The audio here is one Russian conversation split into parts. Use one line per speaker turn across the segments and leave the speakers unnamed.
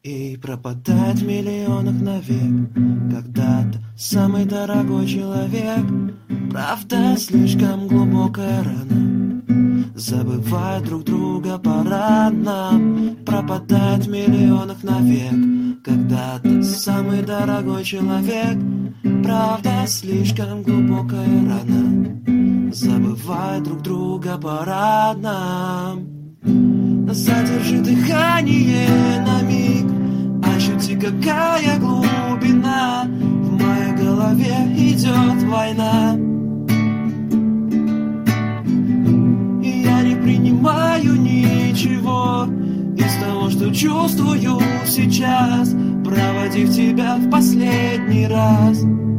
И пропадать в миллионах навек. Когда-то самый дорогой человек. Правда, слишком глубокая рана. Забывать друг друга пора нам. Пропадать в миллионах навек. Когда-то самый дорогой человек. Правда, слишком глубокая рана. Забывать друг друга пора нам. Задержи дыхание на миг. Ощути, какая глубина. В моей голове идет война. И я не принимаю ничего из того, что чувствую сейчас, проводив тебя в последний раз.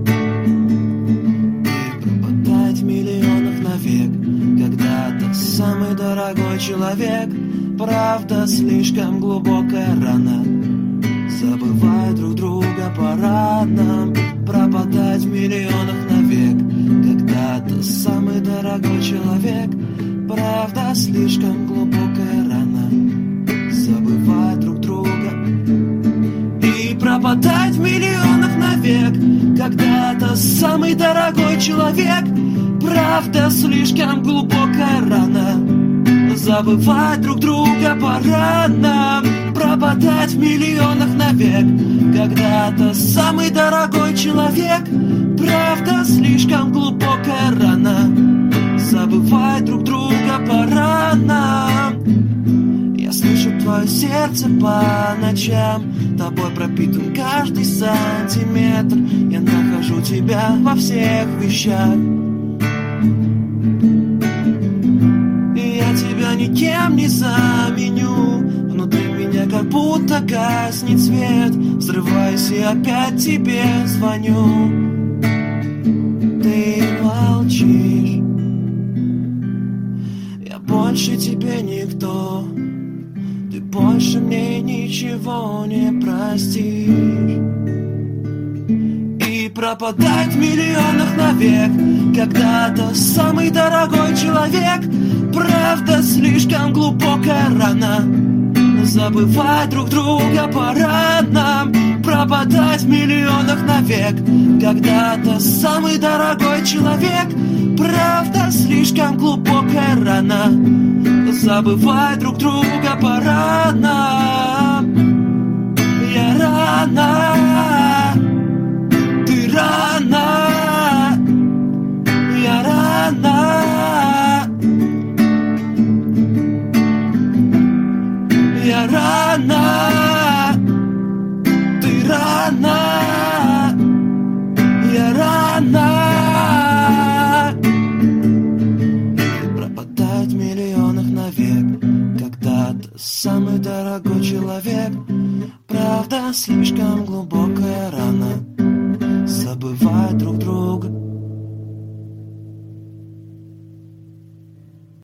И пропадать в миллионах навек. Когда-то самый дорогой человек. Правда, слишком глубокая рана. Забывай друг друга пора нам. Пропадать в миллионах навек. Когда-то самый дорогой человек. Правда, слишком глубокая рана. Забывай друг друга. И пропадать в миллионах навек. Когда-то самый дорогой человек. Правда, слишком глубокая рана. Забывать друг друга пора нам. Пропадать в миллионах навек. Когда-то самый дорогой человек. Правда, слишком глубокая рана. Забывать друг друга пора нам. Я слышу твое сердце по ночам. Тобой пропитан каждый сантиметр. Я нахожу тебя во всех вещах. Тебя никем не заменю. Внутри меня как будто гаснет свет. Взрываюсь и опять тебе звоню. Ты молчишь. Я больше тебе никто. Ты больше мне ничего не простишь. И пропадать в миллионах навек. Когда-то самый дорогой человек. Правда, слишком глубокая рана. Забывать друг друга пора нам. Пропадать в миллионах навек. Когда-то самый дорогой человек. Правда, слишком глубокая рана. Забывать друг друга пора нам. Я рана. Ты рана. Я рана. Я рана, ты рана, я рана. И пропадать в миллионах навек. Когда-то самый дорогой человек. Правда, слишком глубокая рана.